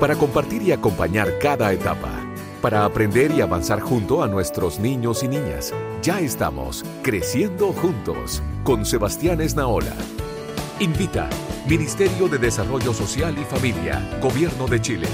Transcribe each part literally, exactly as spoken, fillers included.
para compartir y acompañar cada etapa, para aprender y avanzar junto a nuestros niños y niñas. Ya estamos creciendo juntos con Sebastián Esnaola. Invita Ministerio de Desarrollo Social y Familia, Gobierno de Chile.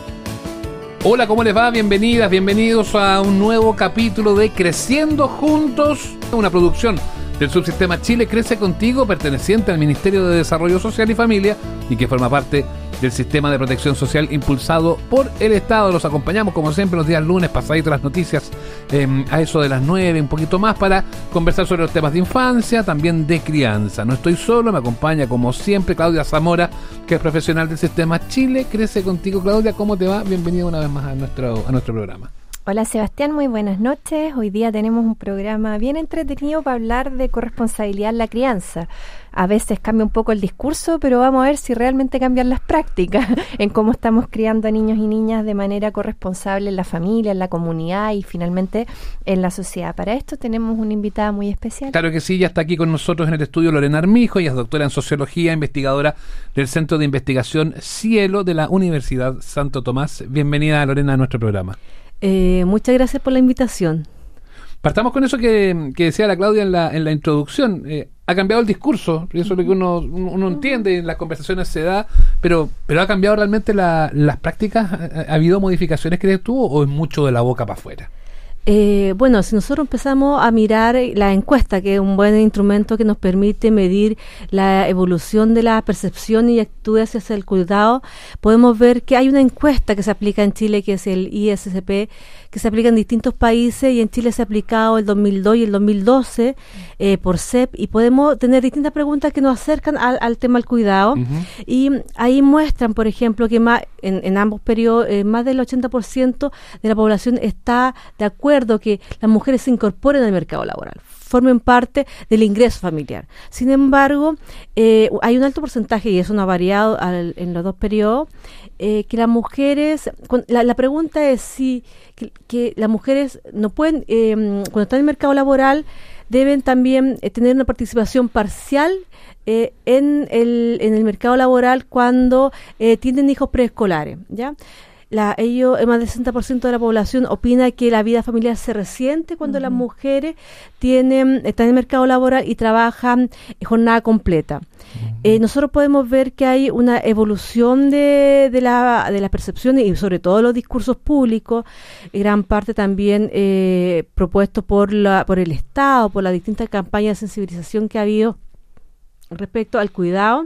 Hola, ¿cómo les va? Bienvenidas, bienvenidos a un nuevo capítulo de Creciendo Juntos, una producción del subsistema Chile Crece Contigo, perteneciente al Ministerio de Desarrollo Social y Familia y que forma parte del sistema de protección social impulsado por el Estado. Los acompañamos como siempre los días lunes, pasaditos las noticias eh, a eso de las nueve, un poquito más, para conversar sobre los temas de infancia, también de crianza. No estoy solo, me acompaña como siempre Claudia Zamora, que es profesional del sistema Chile Crece Contigo. Claudia, ¿cómo te va? Bienvenida una vez más a nuestro, a nuestro programa. Hola Sebastián, muy buenas noches. Hoy día tenemos un programa bien entretenido para hablar de corresponsabilidad en la crianza. A veces cambia un poco el discurso, pero vamos a ver si realmente cambian las prácticas en cómo estamos criando a niños y niñas de manera corresponsable en la familia, en la comunidad y finalmente en la sociedad. Para esto tenemos una invitada muy especial. Claro que sí, ya está aquí con nosotros en el estudio Lorena Armijo, ella es doctora en Sociología, investigadora del Centro de Investigación Cielo de la Universidad Santo Tomás. Bienvenida, Lorena, a nuestro programa. Eh, muchas gracias por la invitación. Partamos con eso que, que decía la Claudia en la, en la introducción. Eh, ha cambiado el discurso, y eso es lo que uno, uno entiende, en las conversaciones se da, pero, pero ¿ha cambiado realmente la, las prácticas? ¿Ha, ha habido modificaciones, crees tú, o es mucho de la boca para afuera? Eh, bueno, si nosotros empezamos a mirar la encuesta, que es un buen instrumento que nos permite medir la evolución de la percepción y actitudes hacia el cuidado, podemos ver que hay una encuesta que se aplica en Chile, que es el I S C P, que se aplica en distintos países, y en Chile se ha aplicado el dos mil dos y el dos mil doce eh, por C E P, y podemos tener distintas preguntas que nos acercan al, al tema del cuidado. Uh-huh. Y ahí muestran, por ejemplo, que más en, en ambos periodos, eh, más del ochenta por ciento de la población está de acuerdo que las mujeres se incorporen al mercado laboral, formen parte del ingreso familiar. Sin embargo, eh, hay un alto porcentaje, y eso no ha variado al, en los dos periodos, eh, que las mujeres, la, la pregunta es si que, que las mujeres no pueden, eh, cuando están en el mercado laboral, deben también eh, tener una participación parcial eh, en, el, en el mercado laboral cuando eh, tienen hijos preescolares, ¿ya? La, ellos, más del sesenta por ciento de la población opina que la vida familiar se resiente cuando uh-huh. las mujeres tienen, están en el mercado laboral y trabajan jornada completa. Uh-huh. Eh, nosotros podemos ver que hay una evolución de, de, la, de las percepciones y sobre todo los discursos públicos, gran parte también eh, propuestos por, la, por el Estado, por las distintas campañas de sensibilización que ha habido respecto al cuidado,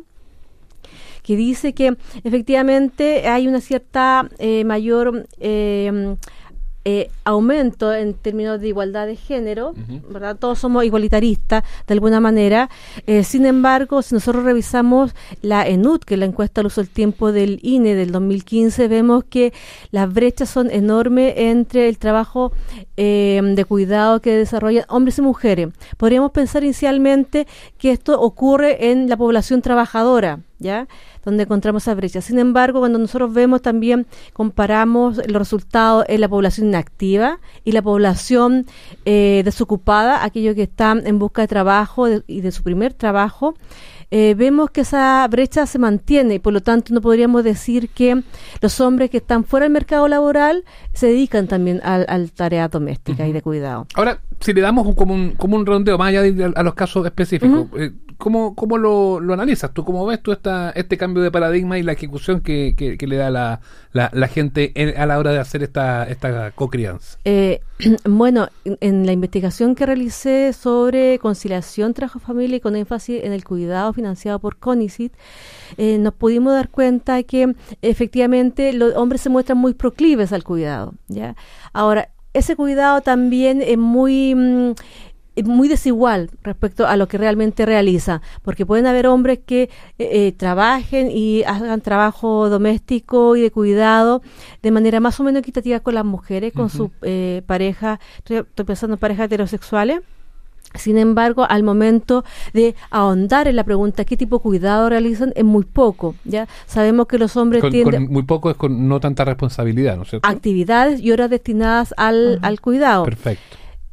que dice que efectivamente hay una cierta eh, mayor eh, eh, aumento en términos de igualdad de género, uh-huh. ¿verdad? Todos somos igualitaristas de alguna manera. Eh, sin embargo, si nosotros revisamos la E N U D, que es la encuesta al uso del tiempo del I N E del dos mil quince, vemos que las brechas son enormes entre el trabajo eh, de cuidado que desarrollan hombres y mujeres. Podríamos pensar inicialmente que esto ocurre en la población trabajadora, ¿ya?, donde encontramos esa brecha. Sin embargo, cuando nosotros vemos también, comparamos los resultados en la población inactiva y la población eh, desocupada, aquellos que están en busca de trabajo de, y de su primer trabajo, eh, vemos que esa brecha se mantiene y por lo tanto no podríamos decir que los hombres que están fuera del mercado laboral se dedican también a, a tareas domésticas uh-huh. y de cuidado. Ahora, si le damos un, como, un, como un redondeo más allá de, a, a los casos específicos, uh-huh. eh, ¿Cómo, cómo lo, lo analizas tú? ¿Cómo ves tú esta, este cambio de paradigma y la ejecución que, que, que le da la, la, la gente en, a la hora de hacer esta, esta cocrianza? Eh, bueno, en, en la investigación que realicé sobre conciliación trabajo-familia y con énfasis en el cuidado financiado por CONICYT, eh, nos pudimos dar cuenta que efectivamente los hombres se muestran muy proclives al cuidado, ¿ya? Ahora, ese cuidado también es muy... Mmm, muy desigual respecto a lo que realmente realiza, porque pueden haber hombres que eh, eh, trabajen y hagan trabajo doméstico y de cuidado de manera más o menos equitativa con las mujeres, con uh-huh. su eh, pareja, estoy, estoy pensando en parejas heterosexuales. Sin embargo, al momento de ahondar en la pregunta qué tipo de cuidado realizan, es muy poco, ¿ya? Sabemos que los hombres con, tienden... Con muy poco es con no tanta responsabilidad, ¿no es cierto? Actividades y horas destinadas al, uh-huh. al cuidado. Perfecto.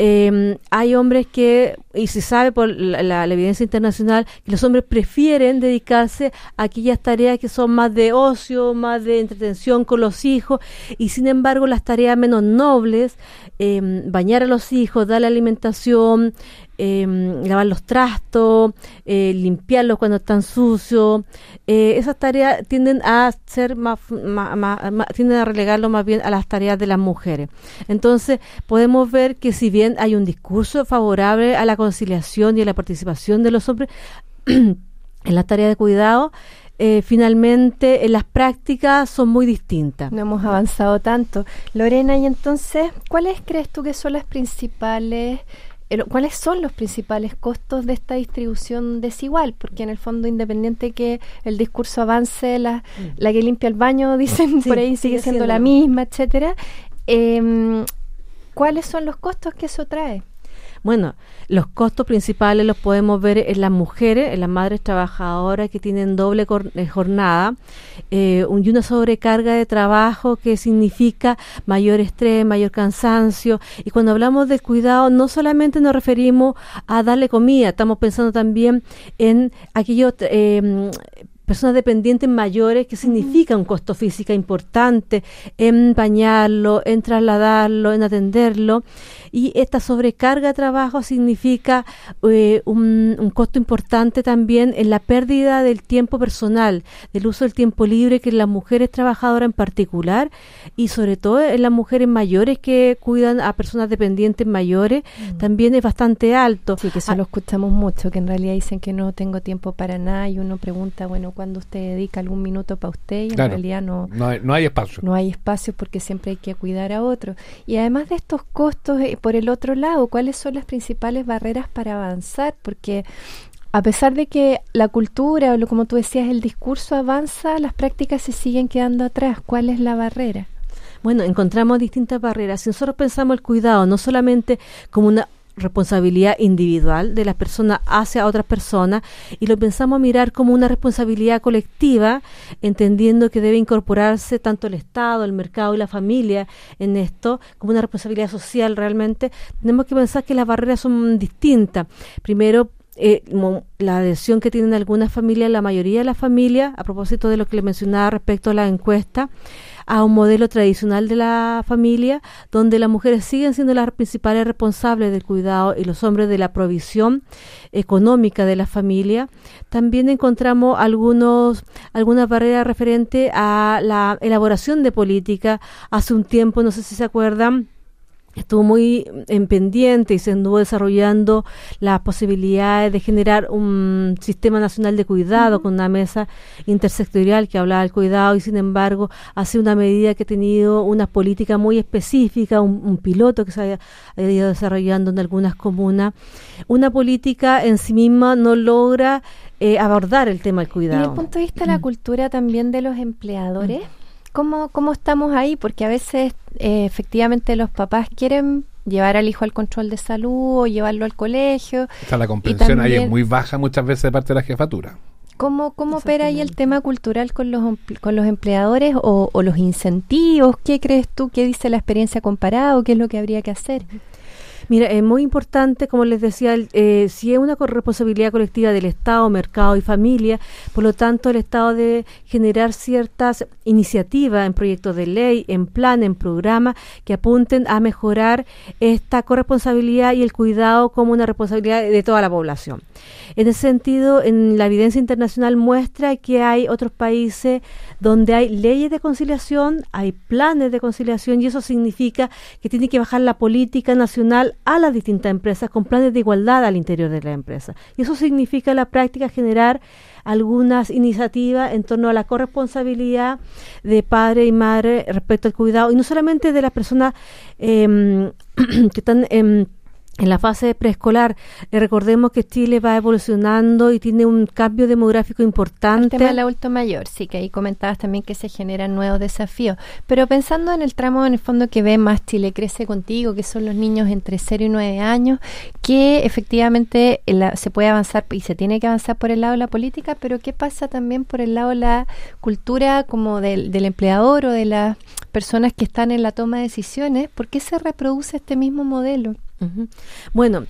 eh, hay hombres que, y se sabe por la, la, la evidencia internacional, que los hombres prefieren dedicarse a aquellas tareas que son más de ocio, más de entretención con los hijos, y sin embargo las tareas menos nobles, eh, bañar a los hijos, dar la alimentación, Eh, lavar los trastos, eh, limpiarlos cuando están sucios, eh, esas tareas tienden a ser más, más, más, más tienden a relegarlo más bien a las tareas de las mujeres. Entonces podemos ver que si bien hay un discurso favorable a la conciliación y a la participación de los hombres en las tareas de cuidado, Eh, finalmente en las prácticas son muy distintas. No hemos avanzado tanto. Lorena, y entonces, ¿cuáles crees tú que son las principales, eh, cuáles son los principales costos de esta distribución desigual? Porque en el fondo, independiente que el discurso avance, la, mm. la que limpia el baño, dicen, sí, por ahí sigue siendo, siendo la misma, etcétera. Eh, ¿Cuáles son los costos que eso trae? Bueno, los costos principales los podemos ver en las mujeres, en las madres trabajadoras que tienen doble cor- jornada eh, y una sobrecarga de trabajo que significa mayor estrés, mayor cansancio. Y cuando hablamos del cuidado, no solamente nos referimos a darle comida, estamos pensando también en aquellos eh, personas dependientes mayores, que significa un costo físico importante en bañarlo, en trasladarlo, en atenderlo. Y esta sobrecarga de trabajo significa eh, un, un costo importante también en la pérdida del tiempo personal, del uso del tiempo libre, que en las mujeres trabajadoras en particular, y sobre todo en las mujeres mayores que cuidan a personas dependientes mayores, mm. también es bastante alto. Sí, que eso ah, lo escuchamos mucho, que en realidad dicen que no tengo tiempo para nada, y uno pregunta, bueno, ¿cuándo usted dedica algún minuto para usted? Y en claro, realidad no, no, hay, no hay espacio. No hay espacio, porque siempre hay que cuidar a otro. Y además de estos costos, eh, por el otro lado, ¿cuáles son las principales barreras para avanzar? Porque a pesar de que la cultura, o lo, como tú decías, el discurso avanza, las prácticas se siguen quedando atrás. ¿Cuál es la barrera? Bueno, encontramos distintas barreras. Si nosotros pensamos el cuidado no solamente como una responsabilidad individual de las personas hacia otras personas, y lo pensamos mirar como una responsabilidad colectiva, entendiendo que debe incorporarse tanto el Estado, el mercado y la familia en esto, como una responsabilidad social realmente, tenemos que pensar que las barreras son distintas. Primero, Eh, la adhesión que tienen algunas familias, la mayoría de las familias, a propósito de lo que le mencionaba respecto a la encuesta, a un modelo tradicional de la familia, donde las mujeres siguen siendo las principales responsables del cuidado y los hombres de la provisión económica de la familia. También encontramos algunos algunas barreras referentes a la elaboración de política. Hace un tiempo, no sé si se acuerdan, estuvo muy en pendiente y se anduvo desarrollando las posibilidades de generar un sistema nacional de cuidado, uh-huh, con una mesa intersectorial que hablaba del cuidado, y sin embargo hace una medida que ha tenido una política muy específica, un, un piloto que se ha, ha ido desarrollando en algunas comunas. Una política en sí misma no logra eh, abordar el tema del cuidado. Y desde el punto de vista de la cultura también de los empleadores, uh-huh, ¿Cómo, ¿Cómo estamos ahí? Porque a veces eh, efectivamente los papás quieren llevar al hijo al control de salud o llevarlo al colegio. O sea, la comprensión ahí es muy baja muchas veces de parte de la jefatura. ¿Cómo, cómo opera ahí el tema cultural con los con los empleadores o, o los incentivos? ¿Qué crees tú? ¿Qué dice la experiencia comparada? ¿Qué es lo que habría que hacer? Mira, es muy importante, como les decía, eh, si es una responsabilidad colectiva del Estado, mercado y familia, por lo tanto el Estado debe generar ciertas iniciativas en proyectos de ley, en plan, en programa, que apunten a mejorar esta corresponsabilidad y el cuidado como una responsabilidad de toda la población. En ese sentido, en la evidencia internacional muestra que hay otros países donde hay leyes de conciliación, hay planes de conciliación, y eso significa que tiene que bajar la política nacional a las distintas empresas con planes de igualdad al interior de la empresa. Y eso significa en la práctica generar algunas iniciativas en torno a la corresponsabilidad de padre y madre respecto al cuidado, y no solamente de las personas eh, que están en En la fase preescolar. Eh, recordemos que Chile va evolucionando y tiene un cambio demográfico importante. El tema del adulto mayor, sí, que ahí comentabas también que se generan nuevos desafíos. Pero pensando en el tramo, en el fondo, que ve más Chile Crece Contigo, que son los niños entre cero y nueve años, que efectivamente la, se puede avanzar y se tiene que avanzar por el lado de la política, pero ¿qué pasa también por el lado de la cultura como del, del empleador o de las personas que están en la toma de decisiones? ¿Por qué se reproduce este mismo modelo? Uh-huh. Bueno,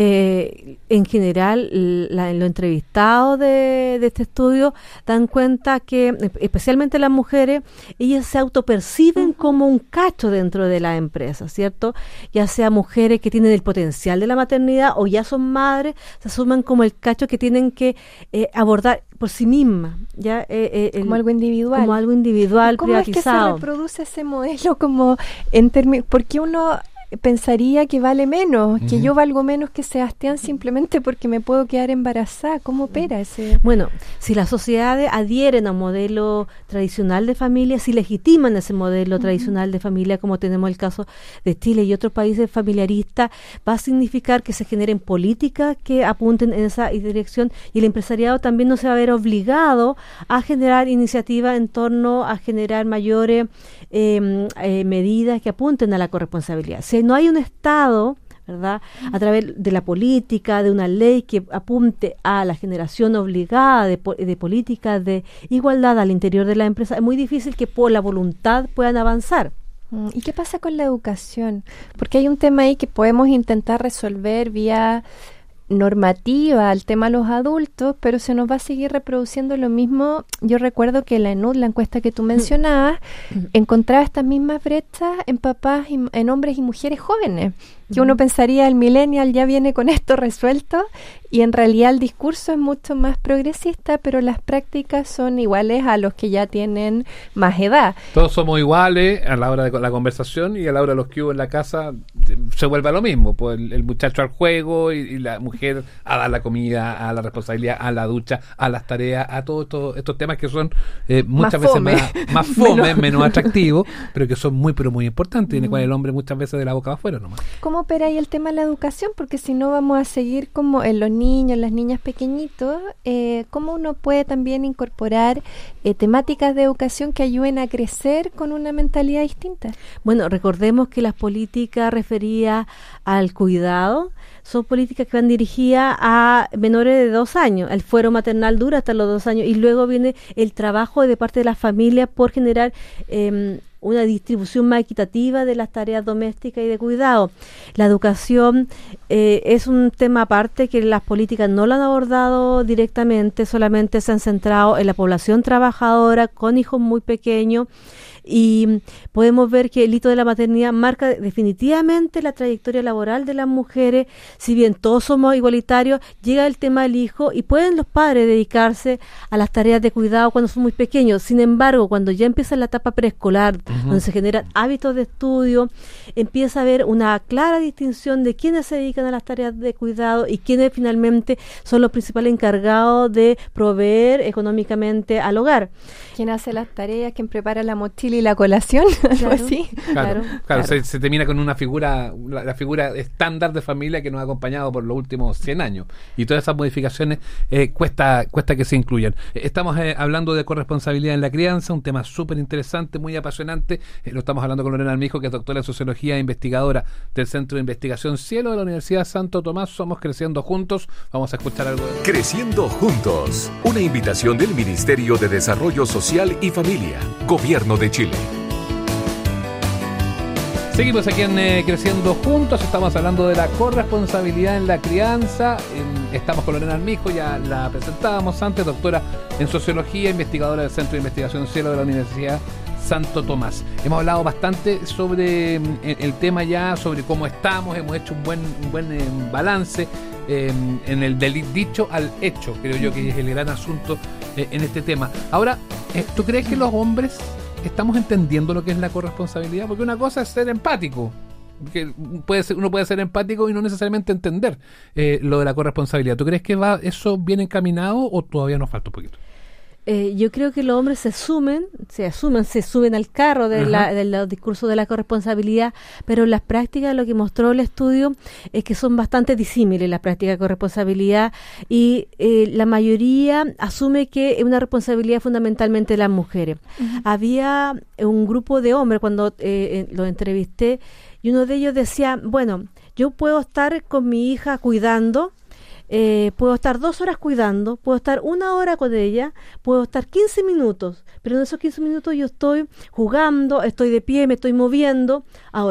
eh, en general, la, los entrevistados de, de este estudio dan cuenta que, especialmente las mujeres, ellas se autoperciben uh-huh. como un cacho dentro de la empresa, ¿cierto? Ya sea mujeres que tienen el potencial de la maternidad o ya son madres, se asumen como el cacho que tienen que eh, abordar por sí mismas, ya eh, eh, el, como algo individual, como algo individual, ¿cómo privatizado. ¿Cómo es que se reproduce ese modelo como en términos? Porque uno pensaría que vale menos, uh-huh. que yo valgo menos que Sebastián simplemente porque me puedo quedar embarazada. ¿Cómo opera ese? Bueno, si las sociedades adhieren a un modelo tradicional de familia, si legitiman ese modelo uh-huh. tradicional de familia, como tenemos el caso de Chile y otros países familiaristas, va a significar que se generen políticas que apunten en esa dirección, y el empresariado también no se va a ver obligado a generar iniciativas en torno a generar mayores eh, eh, medidas que apunten a la corresponsabilidad. Si no hay un Estado, ¿verdad?, a través de la política, de una ley que apunte a la generación obligada de, de políticas de igualdad al interior de la empresa, es muy difícil que por la voluntad puedan avanzar. ¿Y qué pasa con la educación? Porque hay un tema ahí que podemos intentar resolver vía normativa al tema de los adultos, pero se nos va a seguir reproduciendo lo mismo. Yo recuerdo que la ENUD, la encuesta que tú mencionabas, encontraba estas mismas brechas en papás, y, en hombres y mujeres jóvenes, que uno pensaría el millennial ya viene con esto resuelto, y en realidad el discurso es mucho más progresista, pero las prácticas son iguales a los que ya tienen más edad. Todos somos iguales a la hora de la conversación, y a la hora de los que hubo en la casa se vuelve a lo mismo, pues el, el muchacho al juego y, y la mujer a dar la comida, a la responsabilidad, a la ducha, a las tareas, a todos esto, estos temas que son eh, muchas más veces fome. más, más fome, menos, menos atractivos, pero que son muy pero muy importantes, y en el cual el hombre muchas veces de la boca afuera nomás. ¿Cómo opera ahí el tema de la educación? Porque si no vamos a seguir como en los niños, las niñas pequeñitos, eh, ¿cómo uno puede también incorporar eh, temáticas de educación que ayuden a crecer con una mentalidad distinta? Bueno, recordemos que las políticas referidas al cuidado son políticas que van dirigidas a menores de dos años. El fuero maternal dura hasta los dos años, y luego viene el trabajo de parte de las familias por generar eh, una distribución más equitativa de las tareas domésticas y de cuidado. La educación eh, es un tema aparte que las políticas no lo han abordado directamente, solamente se han centrado en la población trabajadora con hijos muy pequeños, y podemos ver que el hito de la maternidad marca definitivamente la trayectoria laboral de las mujeres. Si bien todos somos igualitarios, llega el tema del hijo y pueden los padres dedicarse a las tareas de cuidado cuando son muy pequeños. Sin embargo, cuando ya empieza la etapa preescolar, uh-huh. donde se generan hábitos de estudio, empieza a haber una clara distinción de quiénes se dedican a las tareas de cuidado y quiénes finalmente son los principales encargados de proveer económicamente al hogar. ¿Quién hace las tareas? ¿Quién prepara la mochila y la colación? Algo Claro, así. Claro, claro, claro, claro. Se, se termina con una figura, la, la figura estándar de familia que nos ha acompañado por los últimos cien años, y todas esas modificaciones eh, cuesta cuesta que se incluyan. Eh, estamos eh, hablando de corresponsabilidad en la crianza, un tema súper interesante, muy apasionante. Eh, lo estamos hablando con Lorena Armijo, que es doctora en sociología e investigadora del Centro de Investigación Cielo de la Universidad Santo Tomás. Somos Creciendo Juntos. Vamos a escuchar algo de... Creciendo Juntos, una invitación del Ministerio de Desarrollo Social y Familia, Gobierno de Chile. Seguimos aquí en eh, Creciendo Juntos. Estamos hablando de la corresponsabilidad en la crianza. Eh, estamos con Lorena Armijo, ya la presentábamos antes, doctora en sociología, investigadora del Centro de Investigación Cielo de la Universidad Santo Tomás. Hemos hablado bastante sobre eh, el tema ya, sobre cómo estamos. Hemos hecho un buen, un buen eh, balance eh, en el del dicho al hecho, creo yo que es el gran asunto eh, en este tema. Ahora, eh, ¿tú crees que los hombres estamos entendiendo lo que es la corresponsabilidad? Porque una cosa es ser empático, que puede ser, uno puede ser empático y no necesariamente entender eh, lo de la corresponsabilidad. ¿Tú crees que va eso bien encaminado o todavía nos falta un poquito? Eh, yo creo que los hombres se sumen, se asumen, se suben al carro de la, del discurso de la corresponsabilidad, pero en las prácticas lo que mostró el estudio es que son bastante disímiles las prácticas de corresponsabilidad, y eh, la mayoría asume que es una responsabilidad fundamentalmente de las mujeres. Uh-huh. Había un grupo de hombres cuando eh, los entrevisté, y uno de ellos decía, bueno, yo puedo estar con mi hija cuidando, Eh, puedo estar dos horas cuidando, puedo estar una hora con ella, puedo estar quince minutos, pero en esos quince minutos yo estoy jugando, estoy de pie, me estoy moviendo. Ahora,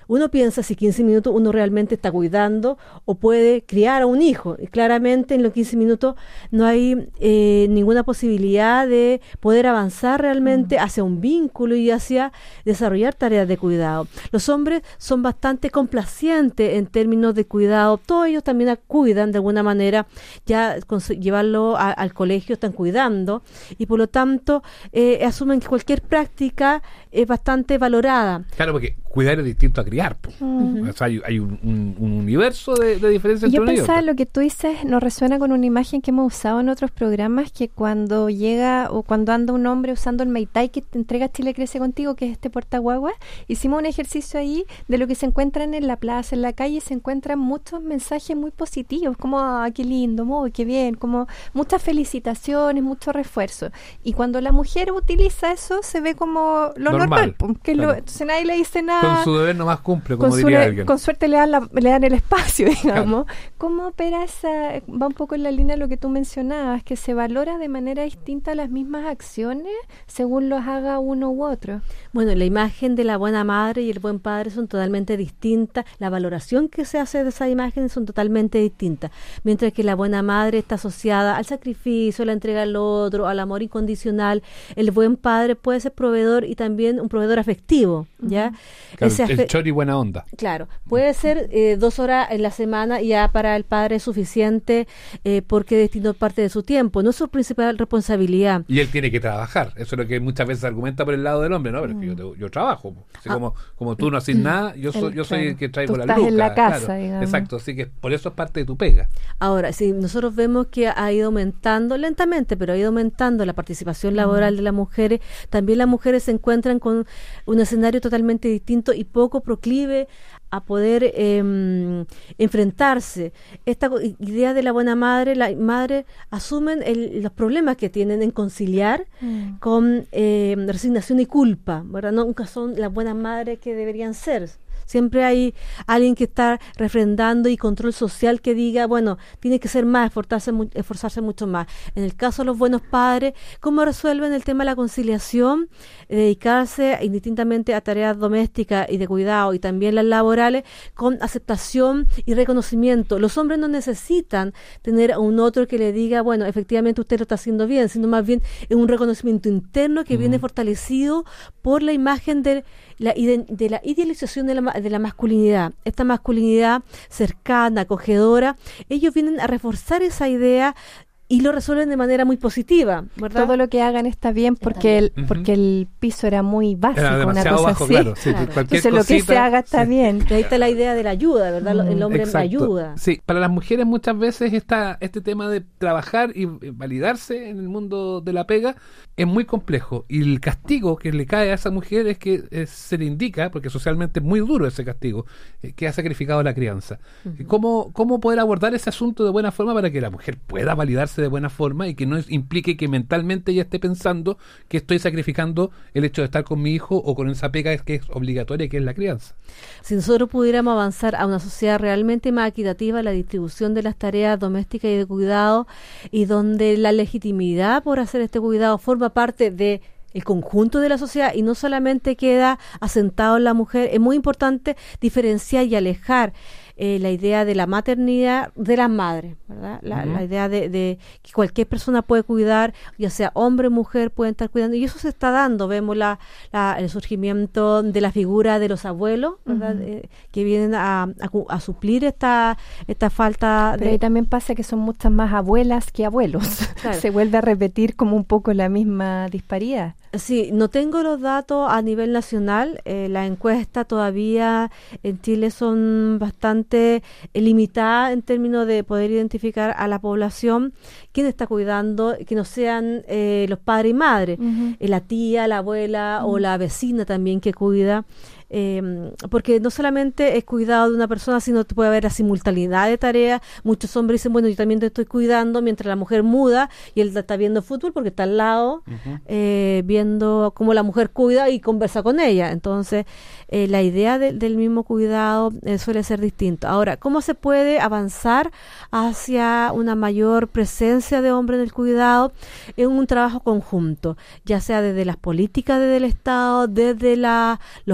uno piensa si quince minutos uno realmente está cuidando o puede criar a un hijo. Y claramente en los quince minutos no hay eh, ninguna posibilidad de poder avanzar realmente mm. hacia un vínculo y hacia desarrollar tareas de cuidado. Los hombres son bastante complacientes en términos de cuidado. Todos ellos también cuidan de alguna manera, ya con su, llevarlo a, al colegio están cuidando y por lo tanto eh, asumen que cualquier práctica es bastante valorada. Claro, porque cuidar es distinto a criar. Uh-huh. O sea, hay, hay un, un, un universo de, de diferencia entre Yo uno y pensaba, otro. lo que tú dices nos resuena con una imagen que hemos usado en otros programas, que cuando llega o cuando anda un hombre usando el Meitai que te entrega Chile Crece Contigo, que es este portaguagua, hicimos un ejercicio ahí de lo que se encuentran en la plaza, en la calle, se encuentran muchos mensajes muy positivos, como ah, qué lindo, muy, qué bien, como muchas felicitaciones, mucho refuerzo. Y cuando la mujer utiliza eso, se ve como lo normal, normal que claro. lo, entonces nadie le dice nada. Con su deber nomás cumple, como con diría su, alguien. Con suerte le dan, la, le dan el espacio, digamos. Claro. ¿Cómo opera esa? Va un poco en la línea de lo que tú mencionabas, que se valora de manera distinta las mismas acciones según los haga uno u otro. Bueno, la imagen de la buena madre y el buen padre son totalmente distintas. La valoración que se hace de esas imágenes son totalmente distintas. Mientras que la buena madre está asociada al sacrificio, a la entrega al otro, al amor incondicional, el buen padre puede ser proveedor y también un proveedor afectivo, ¿ya? Claro, Ese el chori buena onda. Claro, puede ser eh, dos horas en la semana y ya para el padre es suficiente eh, porque destinó parte de su tiempo, no es su principal responsabilidad. Y él tiene que trabajar, eso es lo que muchas veces argumenta por el lado del hombre, ¿no? Pero mm. es que yo, yo trabajo, así ah. como, como tú no haces nada, yo soy, yo soy el que traigo la lucas. en la casa, claro, digamos. Exacto, así que por eso es parte de tu pega. Ahora, si nosotros vemos que ha ido aumentando lentamente, pero ha ido aumentando la participación laboral mm. de las mujeres, también las mujeres se encuentran con un escenario totalmente distinto y poco proclive a poder eh, enfrentarse. Esta idea de la buena madre, la madre asumen el, los problemas que tienen en conciliar mm. con eh, resignación y culpa, ¿verdad? Nunca son las buenas madres que deberían ser. Siempre hay alguien que está refrendando y control social que diga, bueno, tiene que ser más, esforzarse, esforzarse mucho más. En el caso de los buenos padres, ¿cómo resuelven el tema de la conciliación? Eh, dedicarse indistintamente a tareas domésticas y de cuidado y también las laborales con aceptación y reconocimiento. Los hombres no necesitan tener a un otro que le diga, bueno, efectivamente usted lo está haciendo bien, sino más bien es un reconocimiento interno que mm. viene fortalecido por la imagen de la, de la idealización de la de la masculinidad, esta masculinidad cercana, acogedora. Ellos vienen a reforzar esa idea y lo resuelven de manera muy positiva, ¿verdad? Todo lo que hagan está bien porque el uh-huh. porque el piso era muy básico, era una cosa bajo, así. Claro, sí, claro. Entonces cosita, lo que se haga está sí. bien. Y ahí está la idea de la ayuda, ¿verdad? Mm, el hombre me ayuda. Sí, para las mujeres muchas veces esta, este tema de trabajar y validarse en el mundo de la pega es muy complejo y el castigo que le cae a esa mujer es que eh, se le indica, porque socialmente es muy duro ese castigo, eh, que ha sacrificado la crianza. Uh-huh. ¿Cómo, ¿Cómo poder abordar ese asunto de buena forma para que la mujer pueda validarse de buena forma y que no es, implique que mentalmente ella esté pensando que estoy sacrificando el hecho de estar con mi hijo o con esa pega que es obligatoria, que es la crianza? Si nosotros pudiéramos avanzar a una sociedad realmente más equitativa, la distribución de las tareas domésticas y de cuidado, y donde la legitimidad por hacer este cuidado forma parte de el conjunto de la sociedad y no solamente queda asentado en la mujer, es muy importante diferenciar y alejar Eh, la idea de la maternidad de las madres, ¿verdad? La, uh-huh. la idea de, de que cualquier persona puede cuidar, ya sea hombre o mujer, pueden estar cuidando, y eso se está dando. Vemos la, la, el surgimiento de la figura de los abuelos, ¿verdad? Uh-huh. Eh, que vienen a, a, a suplir esta, esta falta. Pero de... ahí también pasa que son muchas más abuelas que abuelos. Claro. Se vuelve a repetir como un poco la misma disparidad. Sí, no tengo los datos a nivel nacional. Eh, la encuesta todavía en Chile son bastante eh, limitadas en términos de poder identificar a la población quién está cuidando, que no sean eh, los padres y madres, uh-huh. eh, la tía, la abuela uh-huh. o la vecina también que cuida. Eh, porque no solamente es cuidado de una persona, sino que puede haber la simultaneidad de tareas. Muchos hombres dicen, bueno, yo también te estoy cuidando, mientras la mujer muda y él está viendo fútbol porque está al lado, uh-huh. eh, viendo cómo la mujer cuida y conversa con ella. Entonces, eh, la idea de, del mismo cuidado eh, suele ser distinta. Ahora, ¿cómo se puede avanzar hacia una mayor presencia de hombres en el cuidado? En un trabajo conjunto, ya sea desde las políticas desde el Estado, desde la, los planes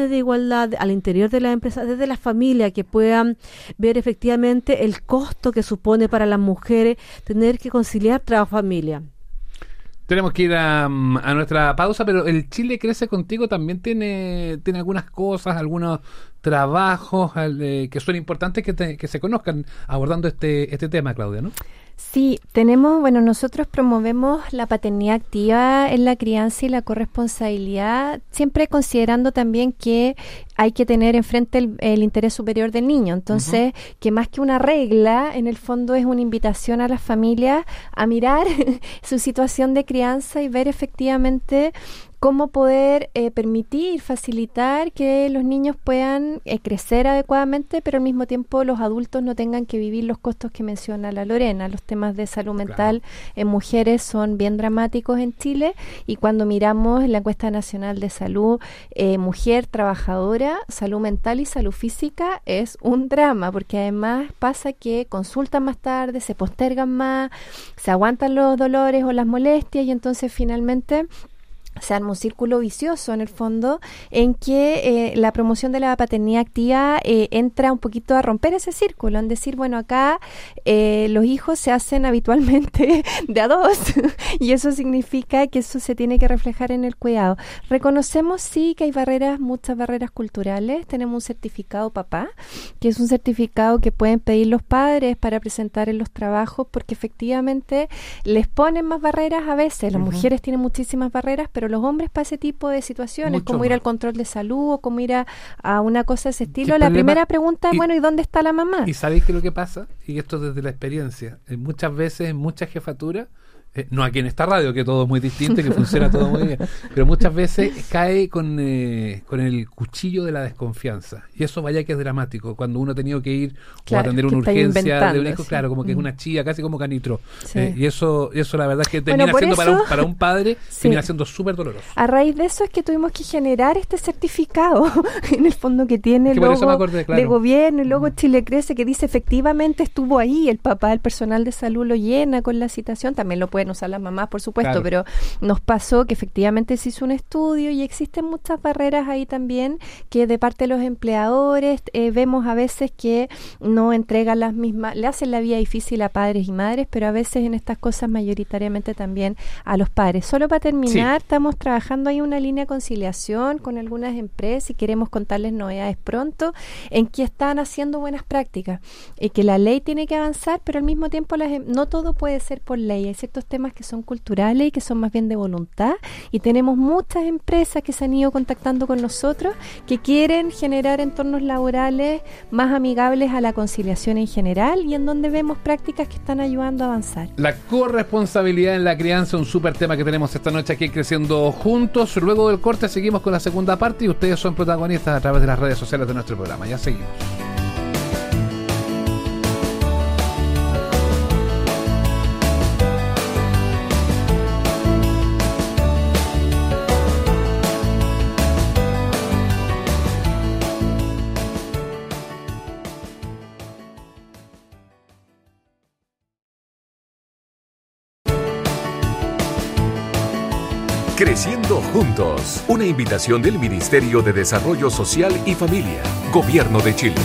condiciones de igualdad al interior de la empresa, desde la familia, que puedan ver efectivamente el costo que supone para las mujeres tener que conciliar trabajo-familia. Tenemos que ir a, a nuestra pausa, pero el Chile Crece Contigo también tiene, tiene algunas cosas, algunos trabajos eh, que son importantes que, te, que se conozcan abordando este, este tema, Claudia, ¿no? Sí, tenemos, bueno, nosotros promovemos la paternidad activa en la crianza y la corresponsabilidad, siempre considerando también que hay que tener enfrente el, el interés superior del niño. Entonces, uh-huh. que más que una regla, en el fondo es una invitación a las familias a mirar su situación de crianza y ver efectivamente cómo poder eh, permitir, facilitar que los niños puedan eh, crecer adecuadamente, pero al mismo tiempo los adultos no tengan que vivir los costos que menciona la Lorena. Los temas de salud mental claro. en mujeres son bien dramáticos en Chile, y cuando miramos la encuesta nacional de salud, eh, mujer trabajadora, salud mental y salud física es un drama, porque además pasa que consultan más tarde, se postergan más, se aguantan los dolores o las molestias, y entonces finalmente se arma un círculo vicioso en el fondo, en que eh, la promoción de la paternidad activa eh, entra un poquito a romper ese círculo, en decir, bueno, acá eh, los hijos se hacen habitualmente de a dos y eso significa que eso se tiene que reflejar en el cuidado. Reconocemos sí que hay barreras, muchas barreras culturales. Tenemos un certificado papá, que es un certificado que pueden pedir los padres para presentar en los trabajos, porque efectivamente les ponen más barreras a veces. Las uh-huh. mujeres tienen muchísimas barreras, pero los hombres para ese tipo de situaciones, mucho como más. Ir al control de salud o como ir a, a una cosa de ese estilo, la problema, primera pregunta es, bueno, ¿y dónde está la mamá? ¿Y sabéis qué es lo que pasa? Y esto desde la experiencia, eh, muchas veces en muchas jefaturas, eh, no aquí en esta radio, que todo es muy distinto y que funciona todo muy bien, pero muchas veces cae con, eh, con el cuchillo de la desconfianza, y eso vaya que es dramático, cuando uno ha tenido que ir claro, o atender una urgencia de un hijo, sí. claro, como que mm. es una chilla, casi como canitro, sí. eh, y eso eso la verdad es que termina bueno, siendo eso, para, un, para un padre, sí. termina siendo súper doloroso. A raíz de eso es que tuvimos que generar este certificado, en el fondo que tiene el logo acordé, claro. de gobierno, el logo mm. Chile Crece, que dice efectivamente estuvo ahí el papá, el personal de salud lo llena con la citación, también lo pueden usar las mamás, por supuesto, claro. pero nos pasó que efectivamente se hizo un estudio y existen muchas barreras ahí también, que de parte de los empleadores eh, vemos a veces que no entregan las mismas, le hacen la vida difícil a padres y madres, pero a veces en estas cosas mayoritariamente también a los padres. Solo para terminar, sí. estamos trabajando ahí una línea de conciliación con algunas empresas y queremos contarles novedades pronto en que están haciendo buenas prácticas y que la ley tiene que avanzar, pero al mismo tiempo las, no todo puede ser por ley. Hay ciertos temas que son culturales y que son más bien de voluntad, y tenemos muchas empresas que se han ido contactando con nosotros que quieren generar entornos laborales más amigables a la conciliación en general, y en donde vemos prácticas que están ayudando a avanzar. La corresponsabilidad en la crianza, un súper tema que tenemos esta noche aquí Creciendo Juntos. Luego del corte seguimos con la segunda parte y ustedes son protagonistas a través de las redes sociales de nuestro programa. Ya seguimos. Creciendo Juntos, una invitación del Ministerio de Desarrollo Social y Familia, Gobierno de Chile.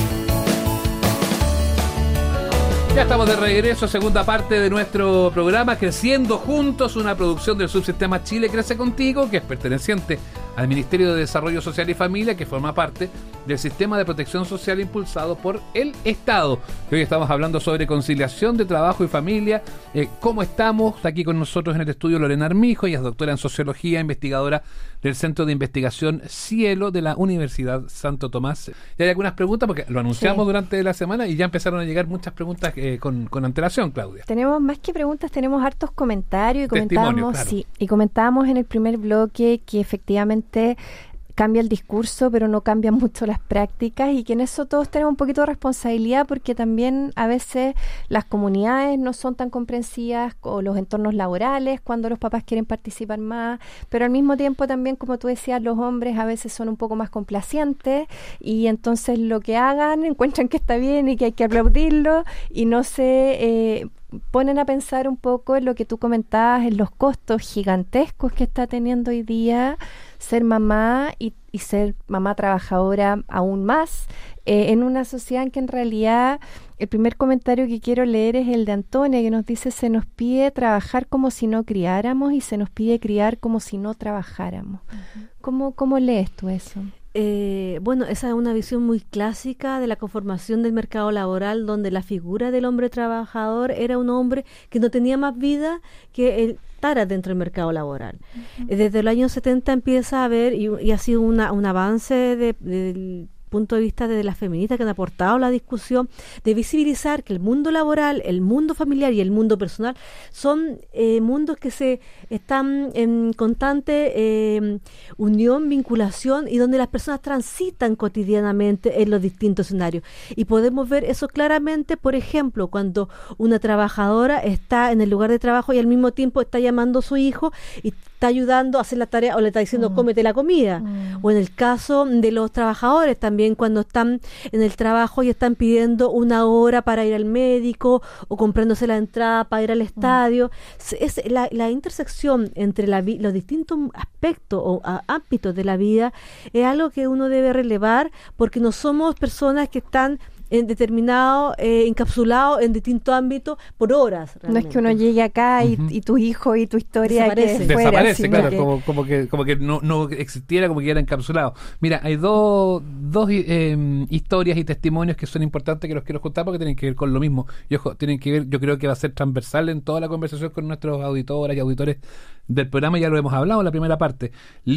Ya estamos de regreso, segunda parte de nuestro programa Creciendo Juntos, una producción del subsistema Chile Crece Contigo, que es perteneciente al Ministerio de Desarrollo Social y Familia, que forma parte del sistema de protección social impulsado por el Estado. Hoy estamos hablando sobre conciliación de trabajo y familia. Eh, ¿Cómo estamos? Aquí con nosotros en el estudio Lorena Armijo, ella es doctora en Sociología, investigadora del Centro de Investigación Cielo de la Universidad Santo Tomás. Y hay algunas preguntas, porque lo anunciamos sí. durante la semana y ya empezaron a llegar muchas preguntas eh, con, con antelación, Claudia. Tenemos más que preguntas, tenemos hartos comentarios y comentábamos, claro. sí, y comentábamos en el primer bloque que efectivamente cambia el discurso, pero no cambian mucho las prácticas, y que en eso todos tenemos un poquito de responsabilidad, porque también a veces las comunidades no son tan comprensivas, o los entornos laborales, cuando los papás quieren participar más, pero al mismo tiempo también, como tú decías, los hombres a veces son un poco más complacientes, y entonces lo que hagan encuentran que está bien y que hay que aplaudirlo, y no se eh, ponen a pensar un poco en lo que tú comentabas, en los costos gigantescos que está teniendo hoy día ser mamá, y, y ser mamá trabajadora aún más, eh, en una sociedad en que en realidad el primer comentario que quiero leer es el de Antonia, que nos dice: se nos pide trabajar como si no criáramos y se nos pide criar como si no trabajáramos. Uh-huh. ¿Cómo, cómo lees tú eso? Eh, bueno, esa es una visión muy clásica de la conformación del mercado laboral, donde la figura del hombre trabajador era un hombre que no tenía más vida que el estar dentro del mercado laboral. Uh-huh. Desde los años setenta empieza a haber, y, y ha sido una, un avance de, de punto de vista de las feministas que han aportado a la discusión, de visibilizar que el mundo laboral, el mundo familiar y el mundo personal son eh, mundos que se están en constante eh, unión, vinculación, y donde las personas transitan cotidianamente en los distintos escenarios. Y podemos ver eso claramente, por ejemplo, cuando una trabajadora está en el lugar de trabajo y al mismo tiempo está llamando a su hijo y está ayudando a hacer la tarea, o le está diciendo mm. cómete la comida. Mm. O en el caso de los trabajadores también, cuando están en el trabajo y están pidiendo una hora para ir al médico o comprándose la entrada para ir al estadio. Mm. Es la, la intersección entre la vi- los distintos aspectos o a, ámbitos de la vida es algo que uno debe relevar, porque no somos personas que están en determinado, eh, encapsulado en distintos ámbitos por horas. Realmente. No es que uno llegue acá y, uh-huh. y tu hijo y tu historia desaparece, que fuera, desaparece, claro, que... como, como que como que no, no existiera, como que era encapsulado. Mira, hay dos, dos eh, historias y testimonios que son importantes, que los quiero contar porque tienen que ver con lo mismo. Y ojo, tienen que ver, yo creo que va a ser transversal en toda la conversación con nuestros auditoras y auditores del programa, ya lo hemos hablado en la primera parte.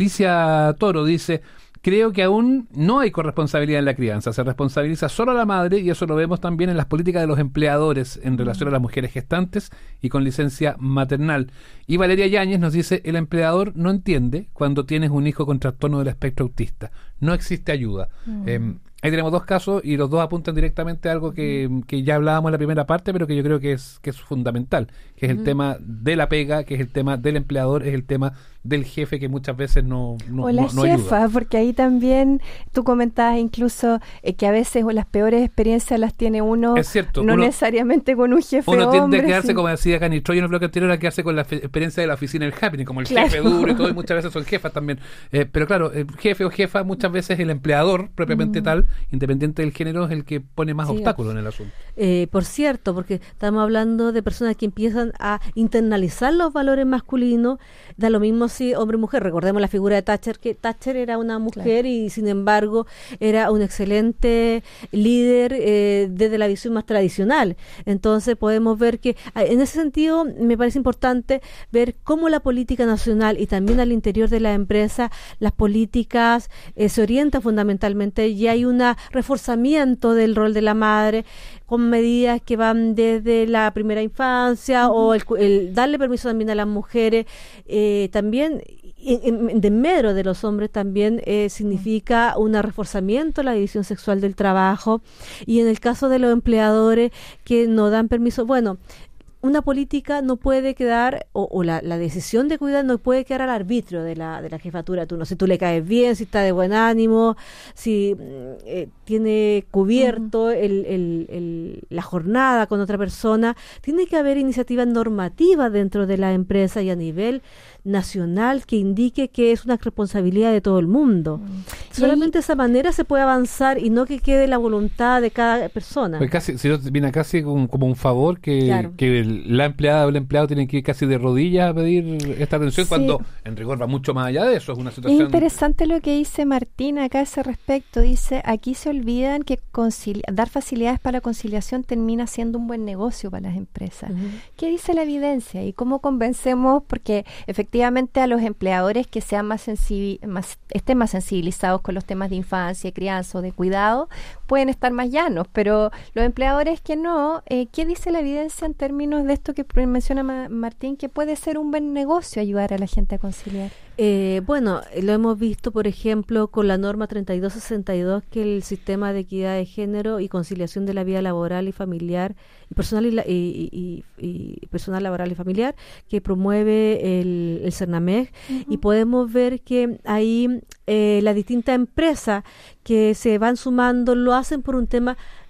Licia Toro dice: creo que aún no hay corresponsabilidad en la crianza, se responsabiliza solo a la madre, y eso lo vemos también en las políticas de los empleadores en relación a las mujeres gestantes y con licencia maternal. Y Valeria Yáñez nos dice: el empleador no entiende cuando tienes un hijo con trastorno del espectro autista, no existe ayuda. Mm. Eh, ahí tenemos dos casos y los dos apuntan directamente a algo que, que ya hablábamos en la primera parte, pero que yo creo que es, que es fundamental, que es el mm. tema de la pega, que es el tema del empleador, es el tema del jefe, que muchas veces no, no, o la no, no jefa, ayuda. Porque ahí también tú comentabas incluso eh, que a veces o las peores experiencias las tiene uno, es cierto, no uno, necesariamente con un jefe uno hombre. Uno tiende a quedarse, sí. como decía Canitró, en el bloque anterior, a quedarse con la fe, experiencia de la oficina del happening, como el claro. jefe duro y todo, y muchas veces son jefas también. Eh, pero claro, el jefe o jefa, muchas veces el empleador, propiamente mm. tal, independiente del género, es el que pone más sí. obstáculos en el asunto. Eh, por cierto, porque estamos hablando de personas que empiezan a internalizar los valores masculinos, da lo mismo si hombre o mujer. Recordemos la figura de Thatcher, que Thatcher era una mujer claro. y sin embargo era un excelente líder eh, desde la visión más tradicional. Entonces podemos ver que en ese sentido me parece importante ver cómo la política nacional y también al interior de la empresa, las políticas eh, se orientan fundamentalmente, y hay un reforzamiento del rol de la madre con medidas que van desde la primera infancia uh-huh. o el, el darle permiso también a las mujeres, eh, también en, en, de medro de los hombres también eh, significa un reforzamiento de la división sexual del trabajo. Y en el caso de los empleadores que no dan permiso, bueno, una política no puede quedar, o, o la, la decisión de cuidar no puede quedar al arbitrio de la de la jefatura. Tú no, si tú le caes bien, si está de buen ánimo, si eh, tiene cubierto uh-huh. el, el, el, la jornada con otra persona. Tiene que haber iniciativas normativas dentro de la empresa y a nivel nacional que indique que es una responsabilidad de todo el mundo. Mm. Solamente de esa manera se puede avanzar y no que quede la voluntad de cada persona. Pues casi, si no, viene casi como, como un favor que, claro. que el, la empleada o el empleado tienen que ir casi de rodillas a pedir esta atención, sí. cuando en rigor va mucho más allá de eso. Es una situación. Es interesante lo que dice Martín acá a ese respecto. Dice: aquí se olvidan que concili- dar facilidades para la conciliación termina siendo un buen negocio para las empresas. Uh-huh. ¿Qué dice la evidencia? ¿Y cómo convencemos? Porque efectivamente efectivamente a los empleadores que sean más, sensibil- más estén más sensibilizados con los temas de infancia, crianza o de cuidado, pueden estar más llanos, pero los empleadores que no, eh, ¿qué dice la evidencia en términos de esto que menciona Ma- Martín, que puede ser un buen negocio ayudar a la gente a conciliar? Eh, bueno, lo hemos visto, por ejemplo, con la norma treinta y dos sesenta y dos, que el sistema de equidad de género y conciliación de la vida laboral y familiar y personal y, la, y, y, y, y personal laboral y familiar, que promueve el, el CERNAMEG, uh-huh. y podemos ver que ahí eh, las distintas empresas que se van sumando lo hacen por un tema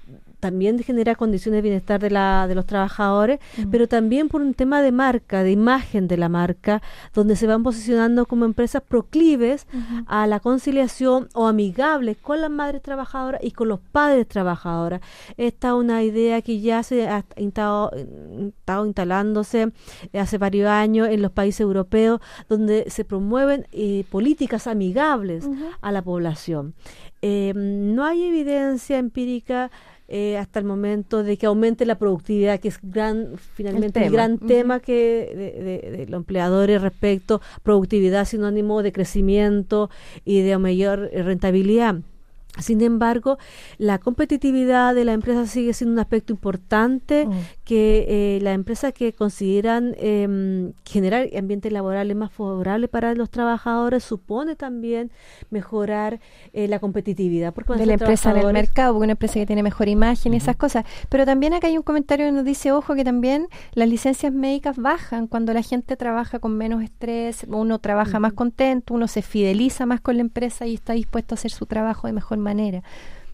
también genera condiciones de bienestar de la de los trabajadores, uh-huh. pero también por un tema de marca, de imagen de la marca, donde se van posicionando como empresas proclives uh-huh. a la conciliación o amigables con las madres trabajadoras y con los padres trabajadoras. Esta es una idea que ya se ha estado, estado instalándose hace varios años en los países europeos, donde se promueven eh, políticas amigables uh-huh. a la población. Eh, no hay evidencia empírica Eh, hasta el momento de que aumente la productividad, que es gran finalmente el, el gran uh-huh. tema que de, de, de los empleadores respecto a productividad sinónimo de crecimiento y de mayor rentabilidad. Sin embargo, la competitividad de la empresa sigue siendo un aspecto importante, mm. que eh, las empresas que consideran eh, generar ambientes laborales más favorables para los trabajadores supone también mejorar eh, la competitividad. Porque de la empresa en el mercado, porque una empresa que tiene mejor imagen y uh-huh. esas cosas. Pero también acá hay un comentario que nos dice, ojo, que también las licencias médicas bajan cuando la gente trabaja con menos estrés, uno trabaja uh-huh. más contento, uno se fideliza más con la empresa y está dispuesto a hacer su trabajo de mejor manera.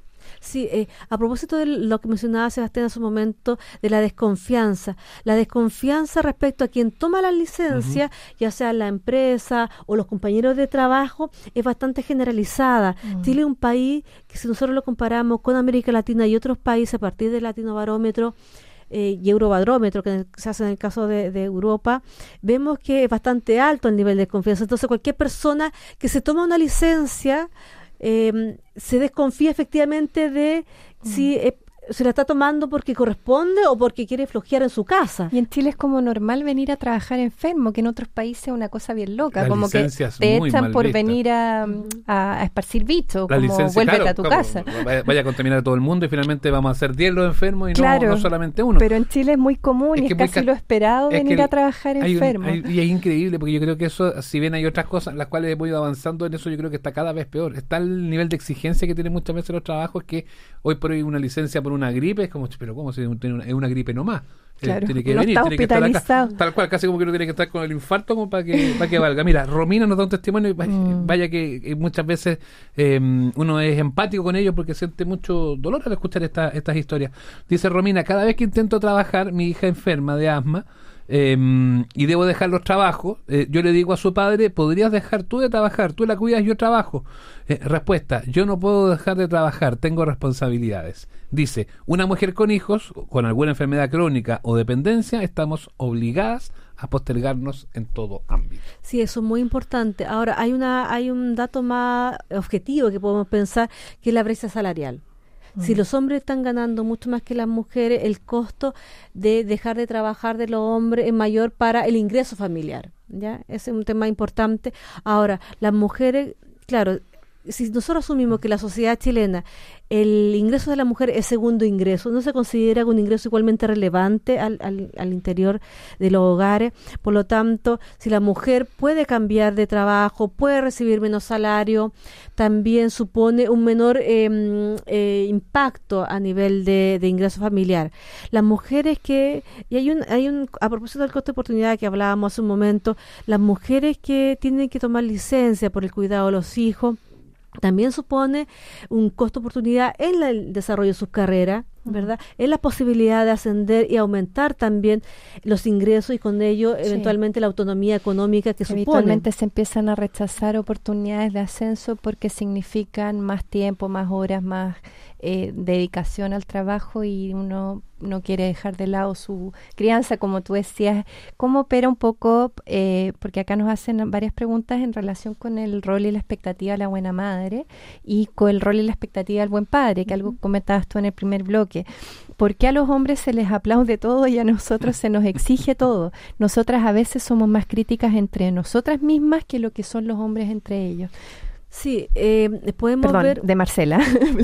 Sí, eh, a propósito de lo que mencionaba Sebastián hace un momento, de la desconfianza. La desconfianza respecto a quien toma la licencia, uh-huh. ya sea la empresa o los compañeros de trabajo, es bastante generalizada. Uh-huh. Chile es un país que, si nosotros lo comparamos con América Latina y otros países a partir del Latinobarómetro eh, y Eurobarómetro, que se hace en el caso de, de Europa, vemos que es bastante alto el nivel de confianza. Entonces, cualquier persona que se toma una licencia Eh, se desconfía efectivamente de mm. si eh, se la está tomando porque corresponde o porque quiere flojear en su casa. Y en Chile es como normal venir a trabajar enfermo, que en otros países es una cosa bien loca, la como que te echan por vista. venir a, a, a esparcir bichos, la como licencia, vuélvete claro, a tu claro, casa. Vaya, vaya a contaminar a todo el mundo y finalmente vamos a ser diez los enfermos y claro, no, no solamente uno. Pero en Chile es muy común es y es casi ca- lo esperado venir a trabajar hay enfermo. Un, hay, y es increíble, porque yo creo que eso, si bien hay otras cosas, las cuales hemos ido avanzando en eso, yo creo que está cada vez peor. Está el nivel de exigencia que tienen muchas veces los trabajos, que hoy por hoy una licencia por una gripe es como, pero ¿cómo si tiene una, es una gripe nomás? Claro, tiene que no venir, está tiene que estar hospitalizado. acá, tal cual, casi como que uno tiene que estar con el infarto como para que para que valga. Mira, Romina nos da un testimonio y vaya, mm. vaya que, que muchas veces eh, uno es empático con ellos porque siente mucho dolor al escuchar esta, estas historias. Dice Romina, cada vez que intento trabajar, mi hija enferma de asma, Eh, y debo dejar los trabajos, eh, yo le digo a su padre, ¿podrías dejar tú de trabajar? Tú la cuidas, yo trabajo. Eh, respuesta, yo no puedo dejar de trabajar, tengo responsabilidades. Dice, una mujer con hijos, con alguna enfermedad crónica o dependencia, estamos obligadas a postergarnos en todo ámbito. Sí, eso es muy importante. Ahora, hay una hay un dato más objetivo que podemos pensar, que es la brecha salarial. Si los hombres están ganando mucho más que las mujeres, el costo de dejar de trabajar de los hombres es mayor para el ingreso familiar, ¿ya? Ese es un tema importante. Ahora, las mujeres, claro, si nosotros asumimos que la sociedad chilena, el ingreso de la mujer es segundo ingreso, no se considera un ingreso igualmente relevante al, al, al interior de los hogares. Por lo tanto, si la mujer puede cambiar de trabajo, puede recibir menos salario, también supone un menor eh, eh, impacto a nivel de, de ingreso familiar. Las mujeres que, y hay un, hay un, a propósito del costo de oportunidad que hablábamos hace un momento, las mujeres que tienen que tomar licencia por el cuidado de los hijos, también supone un costo de oportunidad en la, el desarrollo de sus carreras, ¿verdad? Uh-huh. En la posibilidad de ascender y aumentar también los ingresos y con ello sí. eventualmente la autonomía económica que supone. Habitualmente se empiezan a rechazar oportunidades de ascenso porque significan más tiempo, más horas, más eh, dedicación al trabajo, y uno no quiere dejar de lado su crianza, como tú decías. ¿Cómo opera un poco? Eh, porque acá nos hacen varias preguntas en relación con el rol y la expectativa de la buena madre y con el rol y la expectativa del buen padre, que uh-huh. algo comentabas tú en el primer bloque. ¿Por qué a los hombres se les aplaude todo y a nosotros se nos exige todo? Nosotras a veces somos más críticas entre nosotras mismas que lo que son los hombres entre ellos. Sí, eh, podemos Perdón, ver de Marcela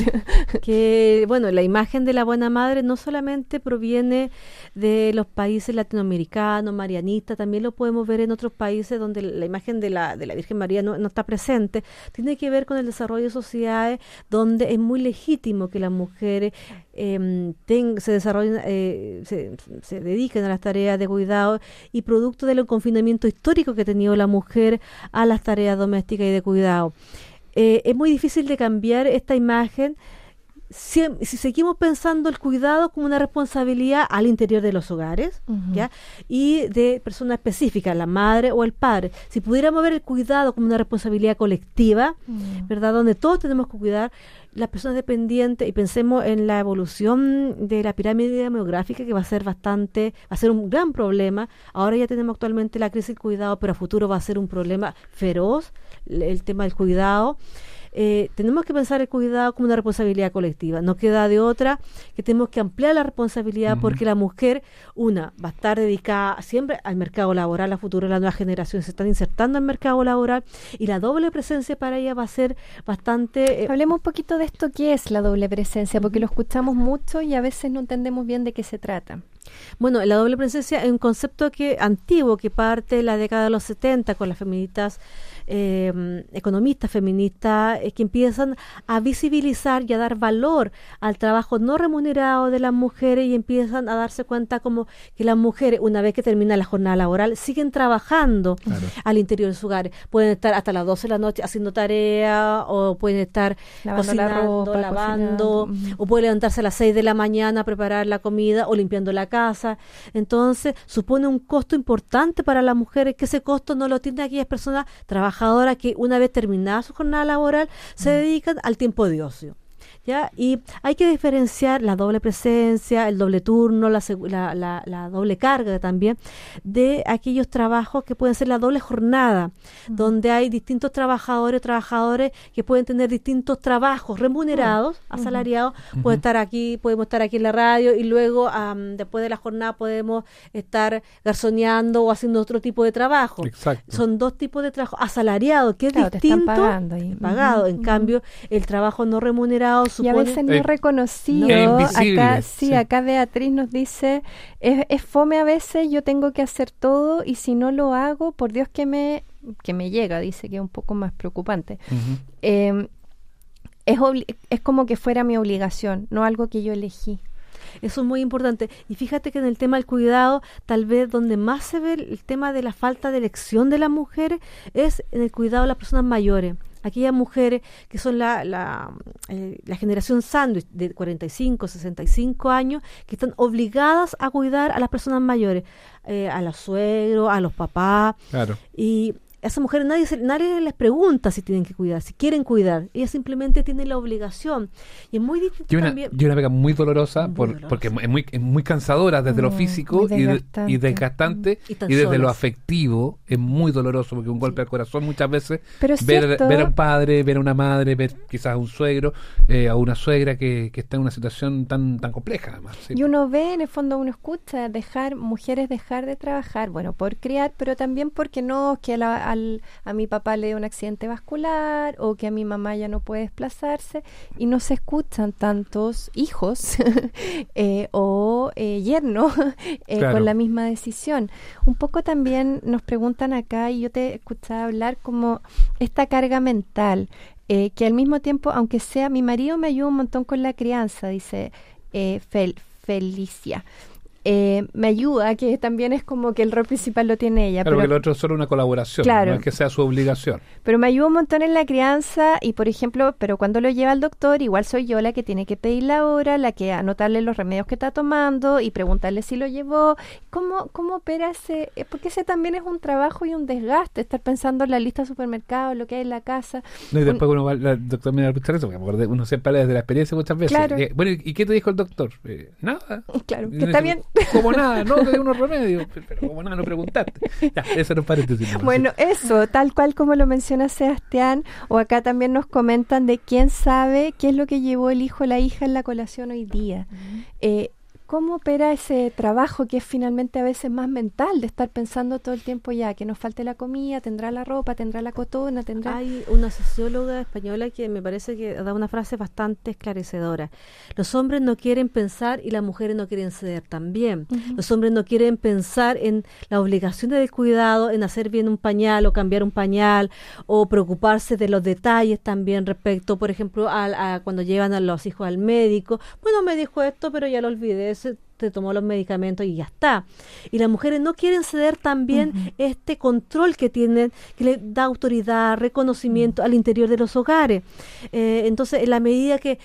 que, bueno, la imagen de la buena madre no solamente proviene de los países latinoamericanos, marianistas, también lo podemos ver en otros países donde la imagen de la de la Virgen María no, no está presente. Tiene que ver con el desarrollo de sociedades donde es muy legítimo que las mujeres eh, ten, se desarrollen, eh, se, se dediquen a las tareas de cuidado, y producto del confinamiento histórico que ha tenido la mujer a las tareas domésticas y de cuidado. Eh, es muy difícil de cambiar esta imagen si, si seguimos pensando el cuidado como una responsabilidad al interior de los hogares, uh-huh. ¿ya? Y de personas específicas, la madre o el padre, si pudiéramos ver el cuidado como una responsabilidad colectiva, uh-huh. ¿verdad? Donde todos tenemos que cuidar las personas dependientes, y pensemos en la evolución de la pirámide demográfica, que va a ser bastante, va a ser un gran problema. Ahora ya tenemos actualmente la crisis del cuidado, pero a futuro va a ser un problema feroz, el, el tema del cuidado. Eh, tenemos que pensar el cuidado como una responsabilidad colectiva. No queda de otra que tenemos que ampliar la responsabilidad, uh-huh. porque la mujer, una, va a estar dedicada siempre al mercado laboral. A futuro las nuevas generaciones se están insertando al mercado laboral, y la doble presencia para ella va a ser bastante... Eh, Hablemos un poquito de esto, ¿qué es la doble presencia? Porque lo escuchamos mucho y a veces no entendemos bien de qué se trata. Bueno, la doble presencia es un concepto que antiguo, que parte de la década de los setenta con las feministas, eh, economistas feministas, eh, que empiezan a visibilizar y a dar valor al trabajo no remunerado de las mujeres, y empiezan a darse cuenta como que las mujeres, una vez que termina la jornada laboral, siguen trabajando claro. al interior de sus hogares. Pueden estar hasta las doce de la noche haciendo tarea, o pueden estar lavando cocinando, la ropa, lavando, cocinando. O pueden levantarse a las seis de la mañana a preparar la comida o limpiando la casa. Entonces supone un costo importante para las mujeres, que ese costo no lo tienen aquellas personas trabajadoras que una vez terminada su jornada laboral se mm. dedican al tiempo de ocio. ¿Ya? Y hay que diferenciar la doble presencia, el doble turno, la, la, la, la doble carga también, de aquellos trabajos que pueden ser la doble jornada, uh-huh. donde hay distintos trabajadores, trabajadores que pueden tener distintos trabajos remunerados, uh-huh. asalariados. Uh-huh. Puede estar aquí, podemos estar aquí en la radio, y luego um, después de la jornada podemos estar garzoneando o haciendo otro tipo de trabajo. Exacto. Son dos tipos de trabajo: asalariado, que es claro, distinto, te están pagando ahí. pagado. Uh-huh. En uh-huh. cambio, el trabajo no remunerado y a veces no eh, reconocido. No. Invisible, acá sí, sí, acá Beatriz nos dice, es, es fome a veces, yo tengo que hacer todo, y si no lo hago, por Dios que me que me llega, dice que es un poco más preocupante. Uh-huh. Eh, es, obli- es como que fuera mi obligación, no algo que yo elegí. Eso es muy importante. Y fíjate que en el tema del cuidado, tal vez donde más se ve el tema de la falta de elección de las mujeres es en el cuidado de las personas mayores. Aquellas mujeres que son la, la, eh, la generación sándwich de cuarenta y cinco, sesenta y cinco años, que están obligadas a cuidar a las personas mayores, eh, a los suegros, a los papás. Claro. Y a esas mujeres nadie, se, nadie les pregunta si tienen que cuidar, si quieren cuidar. Ellas simplemente tienen la obligación. Y es muy difícil y una, también. Y una pega muy dolorosa, muy por, dolorosa. porque es muy, es muy cansadora desde mm, lo físico y, de, y desgastante, mm. y, y desde solas. Lo afectivo es muy doloroso, porque un golpe sí. al corazón muchas veces. Pero ver, ver a un padre, ver a una madre, ver quizás a un suegro, eh, a una suegra que, que está en una situación tan tan compleja además. Sí. Y uno ve, en el fondo uno escucha dejar mujeres dejar de trabajar, bueno, por criar, pero también porque no, que a, la, al, a mi papá le dio un accidente vascular, o que a mi mamá ya no puede desplazarse, y no se escuchan tantos hijos eh, o eh, yernos eh, claro. con la misma decisión. Un poco también nos preguntan acá, y yo te escuchaba hablar como esta carga mental, eh, que al mismo tiempo, aunque sea, mi marido me ayuda un montón con la crianza, dice eh, Fel, Felicia. Eh, me ayuda, que también es como que el rol principal lo tiene ella. Claro, pero que lo otro es solo una colaboración, claro, no es que sea su obligación. Pero me ayuda un montón en la crianza, y por ejemplo, pero cuando lo lleva al doctor, igual soy yo la que tiene que pedir la hora, la que anotarle los remedios que está tomando y preguntarle si lo llevó. ¿Cómo, cómo opera ese? Porque ese también es un trabajo y un desgaste, estar pensando en la lista de supermercados, lo que hay en la casa. No, y después un, uno va al doctor, mira, eso, porque uno siempre habla desde la experiencia muchas veces. Claro. Y, bueno, ¿y qué te dijo el doctor? Eh, nada. Claro, que está bien. Como nada, no, te dio unos remedios, pero como nada, no preguntaste. Ya, eso no parece. Bueno, eso, tal cual como lo menciona Sebastián, o acá también nos comentan de quién sabe qué es lo que llevó el hijo o la hija en la colación hoy día. Uh-huh. Eh, ¿Cómo opera ese trabajo que es finalmente a veces más mental, de estar pensando todo el tiempo ya que nos falte la comida, tendrá la ropa, tendrá la cotona, tendrá... Hay una socióloga española que me parece que da una frase bastante esclarecedora. Los hombres no quieren pensar y las mujeres no quieren ceder también. Uh-huh. Los hombres no quieren pensar en la obligación del cuidado, en hacer bien un pañal o cambiar un pañal, o preocuparse de los detalles también respecto, por ejemplo, a, a cuando llevan a los hijos al médico. Bueno, me dijo esto, pero ya lo olvidé, se te tomó los medicamentos y ya está. Y las mujeres no quieren ceder también uh-huh. este control que tienen, que le da autoridad, reconocimiento uh-huh. al interior de los hogares. Eh, entonces, en la medida que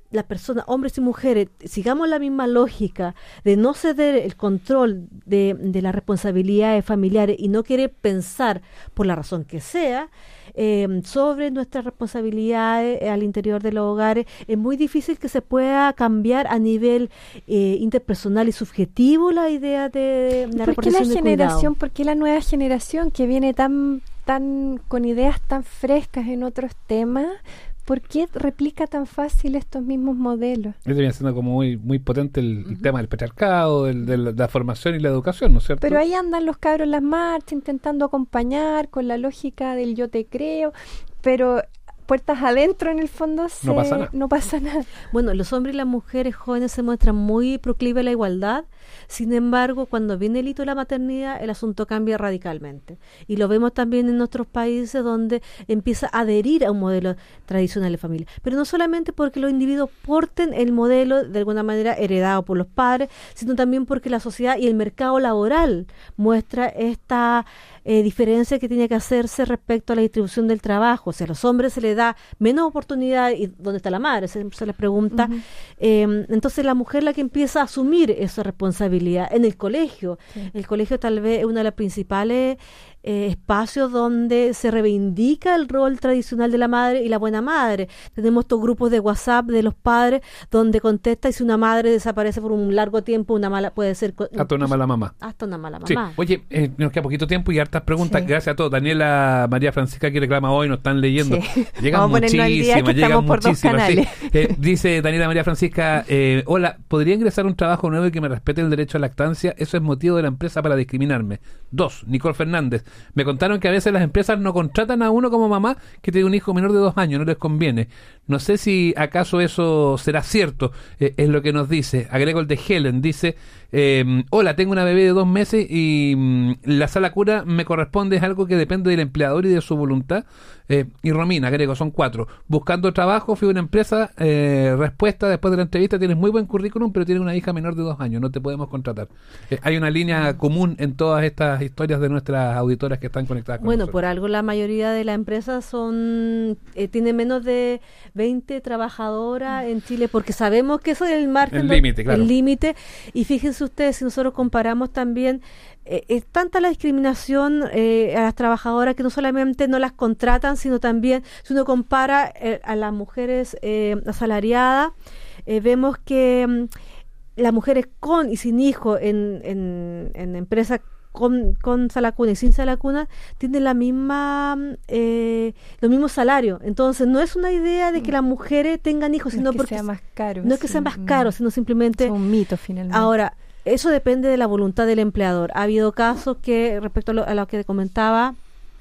las personas, hombres y mujeres, sigamos la misma lógica de no ceder el control de, de las responsabilidades familiares y no querer pensar, por la razón que sea, eh, sobre nuestras responsabilidades al interior de los hogares, es muy difícil que se pueda cambiar a nivel eh, interpersonal y subjetivo la idea de la ¿Por qué la repartición de generación, cuidado? por qué la nueva generación que viene tan, tan con ideas tan frescas en otros temas? ¿Por qué replica tan fácil estos mismos modelos? Eso viene siendo como muy muy potente el, el tema del patriarcado, del, de la, la formación y la educación, ¿no es cierto? Pero ahí andan los cabros en las marchas intentando acompañar con la lógica del yo te creo, pero puertas adentro en el fondo se, No pasa nada. no pasa nada. Bueno, los hombres y las mujeres jóvenes se muestran muy proclives a la igualdad. Sin embargo, cuando viene el hito de la maternidad, el asunto cambia radicalmente. Y lo vemos también en otros países donde empieza a adherir a un modelo tradicional de familia. Pero no solamente porque los individuos porten el modelo de alguna manera heredado por los padres, sino también porque la sociedad y el mercado laboral muestra esta eh, diferencia que tiene que hacerse respecto a la distribución del trabajo. O sea, a los hombres se les da menos oportunidad. ¿Y dónde está la madre? Se, se les pregunta. Uh-huh. Eh, entonces la mujer es la que empieza a asumir esa responsabilidad en el colegio. Sí. El colegio tal vez es uno de los principales eh, espacios donde se reivindica el rol tradicional de la madre y la buena madre. Tenemos estos grupos de WhatsApp de los padres donde contesta y si una madre desaparece por un largo tiempo, una mala puede ser... Hasta una mala mamá. Hasta una mala mamá. Sí. Oye, eh, nos queda poquito tiempo y hartas preguntas. Sí. Gracias a todos. Daniela María Francisca que reclama hoy, nos están leyendo. Sí. Llegan muchísimas, llegan muchísimas. Sí. Eh, dice Daniela María Francisca, eh, hola, ¿podría ingresar a un trabajo nuevo y que me respete el derecho a lactancia? Eso es motivo de la empresa para discriminarme. Dos, Nicole Fernández. Me contaron que a veces las empresas no contratan a uno como mamá que tiene un hijo menor de dos años, no les conviene. No sé si acaso eso será cierto, eh, es lo que nos dice. Agrego el de Helen, dice, eh, hola, tengo una bebé de dos meses y mm, la sala cura me corresponde, es algo que depende del empleador y de su voluntad. Eh, y Romina, agrego, son cuatro. Buscando trabajo, fui a una empresa, eh, respuesta después de la entrevista, tienes muy buen currículum, pero tienes una hija menor de dos años, no te podemos contratar. Eh, hay una línea común en todas estas historias de nuestras auditoras que están conectadas con Bueno, nosotros. Por algo la mayoría de las empresas son eh, tiene menos de veinte trabajadoras en Chile, porque sabemos que eso es el margen, el límite, claro. El límite. Y fíjense ustedes, si nosotros comparamos también, eh, es tanta la discriminación eh, a las trabajadoras que no solamente no las contratan, sino también, si uno compara eh, a las mujeres eh, asalariadas, eh, vemos que mm, las mujeres con y sin hijos en, en, en empresas con, con sala cuna y sin sala cuna tienen la misma eh, los mismos salarios. Entonces no es una idea de que las mujeres tengan hijos, sino no es que porque sea más caro, no es que sí, sea más caro, sino simplemente es un mito finalmente. Ahora, eso depende de la voluntad del empleador. Ha habido casos que, respecto a lo, a lo que comentaba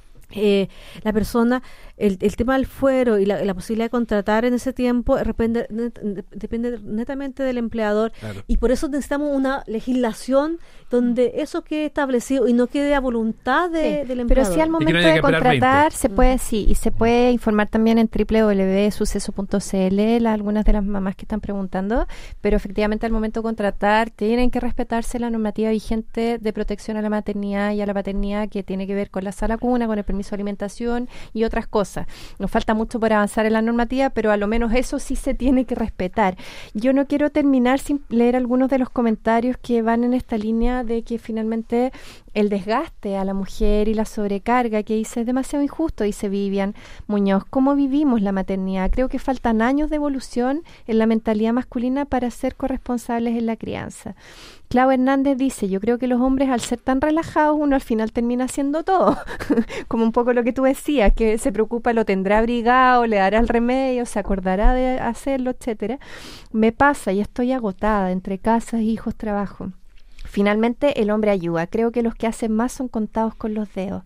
eh, la persona, el, el tema del fuero y la, la posibilidad de contratar en ese tiempo depende, net, depende netamente del empleador, claro. Y por eso necesitamos una legislación donde eso quede establecido y no quede a voluntad de, sí, del empleador. Pero si al momento de contratar se puede, sí, y se puede informar también en doble u doble u doble u punto suceso punto c l, la, algunas de las mamás que están preguntando, pero efectivamente al momento de contratar tienen que respetarse la normativa vigente de protección a la maternidad y a la paternidad, que tiene que ver con la sala cuna, con el permiso de alimentación y otras cosas. Nos falta mucho por avanzar en la normativa, pero a lo menos eso sí se tiene que respetar. Yo no quiero terminar sin leer algunos de los comentarios que van en esta línea de que finalmente el desgaste a la mujer y la sobrecarga que dice es demasiado injusto, dice Vivian Muñoz. ¿Cómo vivimos la maternidad? Creo que faltan años de evolución en la mentalidad masculina para ser corresponsables en la crianza. Clau Hernández dice, yo creo que los hombres al ser tan relajados uno al final termina haciendo todo, como un poco lo que tú decías, que se preocupa, lo tendrá abrigado, le dará el remedio, se acordará de hacerlo, etcétera. Me pasa y estoy agotada entre casas, hijos, trabajo. Finalmente el hombre ayuda, creo que los que hacen más son contados con los dedos.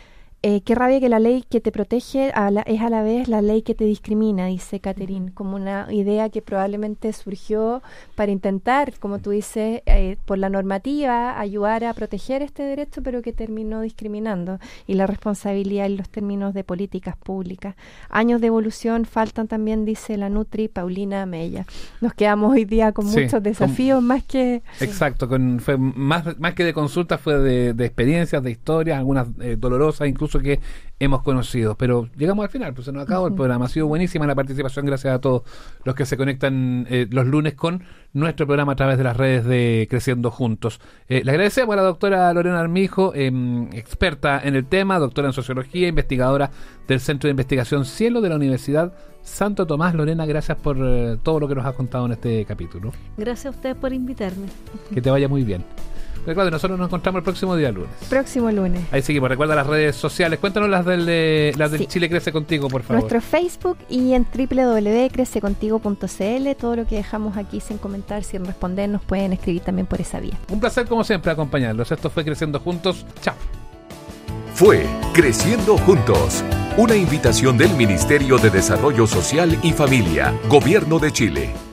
Eh, qué rabia que la ley que te protege a la, es a la vez la ley que te discrimina, dice Catherine, como una idea que probablemente surgió para intentar, como tú dices, eh, por la normativa, ayudar a proteger este derecho, pero que terminó discriminando, y la responsabilidad en los términos de políticas públicas. Años de evolución faltan también, dice la Nutri Paulina Mella. Nos quedamos hoy día con sí, muchos desafíos, con, más que... Exacto, con, fue más, más que de consultas, fue de, de experiencias, de historias, algunas eh, dolorosas incluso, discurso que hemos conocido. Pero llegamos al final, pues se nos acabó uh-huh. el programa. Ha sido buenísima la participación, gracias a todos los que se conectan eh, los lunes con nuestro programa a través de las redes de Creciendo Juntos. Eh, le agradecemos a la doctora Lorena Armijo, eh, experta en el tema, doctora en sociología, investigadora del Centro de Investigación Cielo de la Universidad Santo Tomás. Lorena, gracias por eh, todo lo que nos has contado en este capítulo. Gracias a ustedes por invitarme. Que te vaya muy bien. Recuerda, nosotros nos encontramos el próximo día lunes. Próximo lunes. Ahí seguimos. Recuerda las redes sociales. Cuéntanos las del, eh, las del sí. Chile Crece Contigo, por favor. Nuestro Facebook y en doble u doble u doble u punto crece contigo punto c l. Todo lo que dejamos aquí sin comentar, sin responder, nos pueden escribir también por esa vía. Un placer, como siempre, acompañarlos. Esto fue Creciendo Juntos. Chao. Fue Creciendo Juntos, una invitación del Ministerio de Desarrollo Social y Familia, Gobierno de Chile.